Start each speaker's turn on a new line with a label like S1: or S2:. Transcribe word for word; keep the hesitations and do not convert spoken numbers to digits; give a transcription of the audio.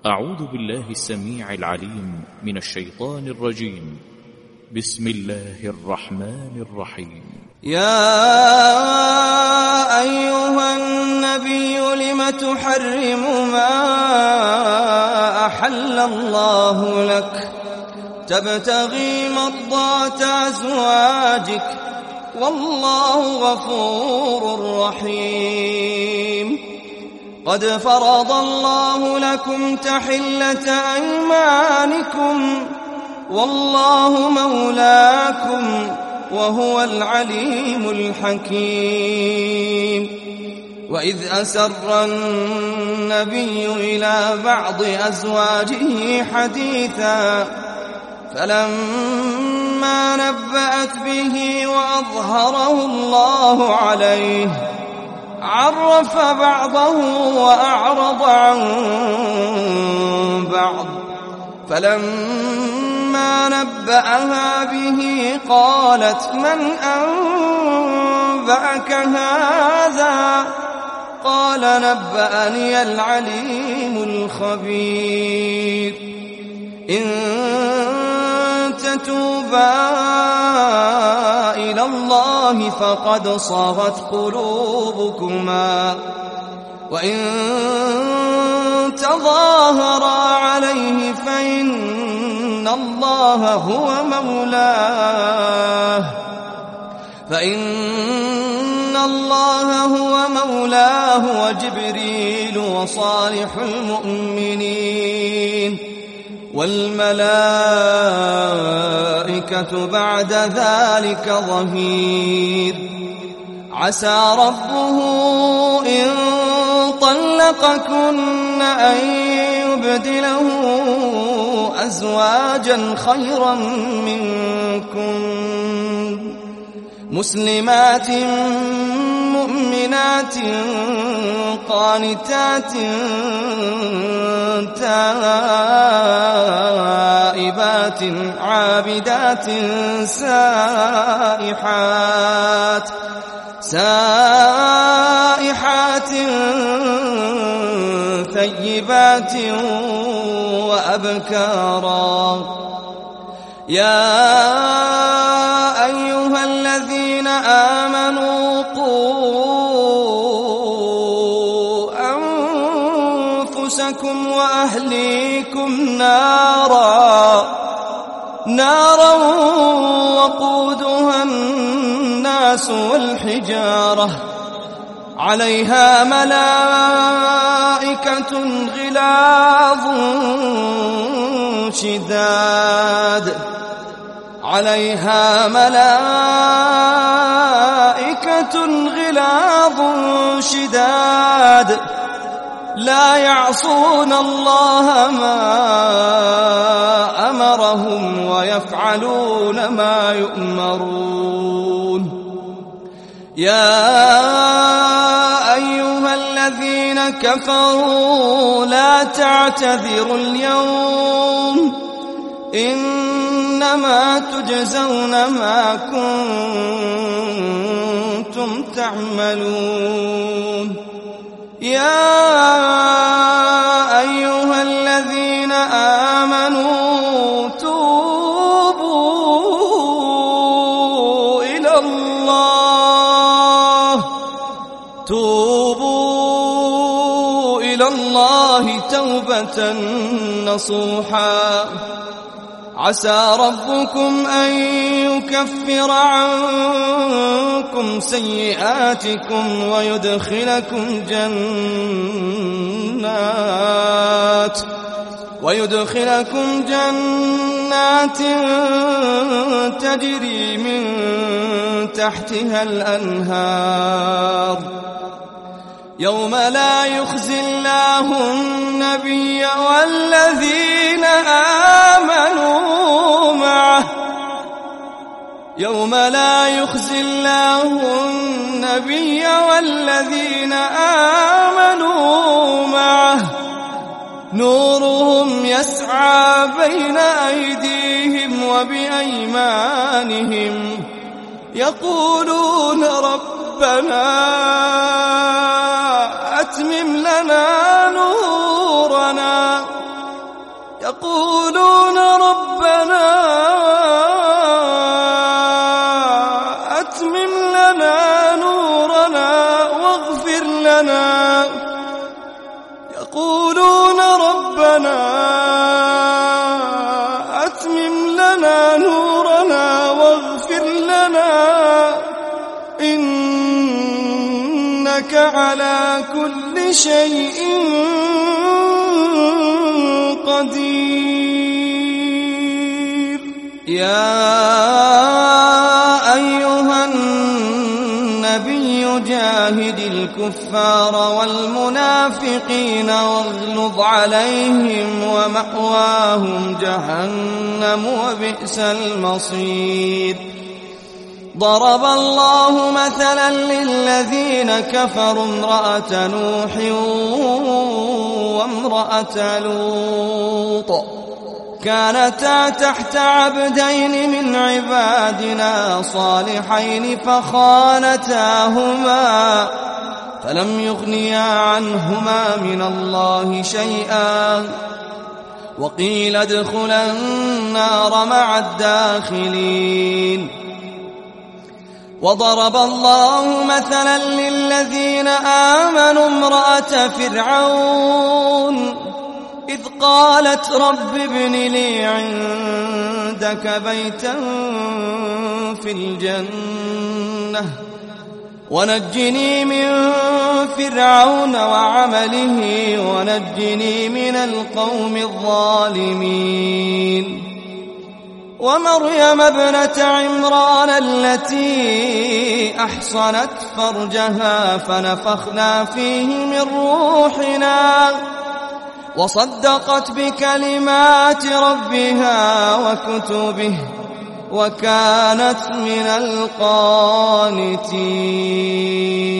S1: أعوذ بالله السميع العليم من الشيطان الرجيم. بسم الله الرحمن الرحيم.
S2: يا أيها النبي لم تحرم ما أحل الله لك تبتغي مرضات أزواجك والله غفور رحيم. قد فرض الله لكم تحلة أيمانكم والله مولاكم وهو العليم الحكيم. وإذ أسر النبي إلى بعض أزواجه حديثا فلما نبأت به وأظهره الله عليه عرف بعضه وأعرض عن بعض. فلما نبأها به قالت من أنبأك هذا؟ قال نبأني العليم الخبير. إن تتوبا إلى الله فقد صغت قلوبكما وإن تظاهرا عليه فإن الله هو مولاه فإن الله هو مولاه وجبريل وصالح المؤمنين والملائكة بعد ذلك ظهير. عسى ربه إن طلقكن أن يبدله أزواجا خيرا منكن مسلمات مؤمنات قانتات تائبات عابدات سائحات سائحات ثيبات وأبكارا. يا أيها الذين آمنوا قوا أنفسكم وأهليكم نارا نارا وقودها الناس والحجارة عليها ملائكة غلاظ شداد عليها ملائكة غلاظ شداد لا يعصون الله ما أمرهم ويفعلون ما يؤمرون. يا أيها الذين كفروا لا تعتذروا اليوم إنما تجزون ما كنتم تعملون. يا أيها الذين آمنوا توبوا إلى الله توبوا إلى الله توبة نصوحا. عسى ربكم أن يكفر عنكم سيئاتكم ويدخلكم جنات ويدخلكم جنات تجري من تحتها الأنهار يوم لا يخزي الله النبي والذين آمنوا معه يوم لا يخزي الله النبي والذين آمنوا معه نورهم يسعى بين أيديهم وبأيمانهم يقولون ربنا أتمم لنا نورنا يقولون ربنا أتمم لنا نورنا واغفر لنا يقولون ربنا أتمم لنا نورنا واغفر لنا إنك على كل شيء قدير. يا أيها النبي جاهد الكفار والمنافقين واغلظ عليهم ومأواهم جهنم وبئس المصير. ضرب الله مثلا للذين كفروا امرأة نوح وامرأة لوط كانتا تحت عبدين من عبادنا صالحين فخانتاهما فلم يغنيا عنهما من الله شيئا وقيل ادخلا النار مع الداخلين. وضرب الله مثلا للذين آمنوا امرأة فرعون إذ قالت رب ابن لي عندك بيتا في الجنة ونجني من فرعون وعمله ونجني من القوم الظالمين. ومريم ابنة عمران التي أحصنت فرجها فنفخنا فيه من روحنا وصدقت بكلمات ربها وكتبه وكانت من القانتين.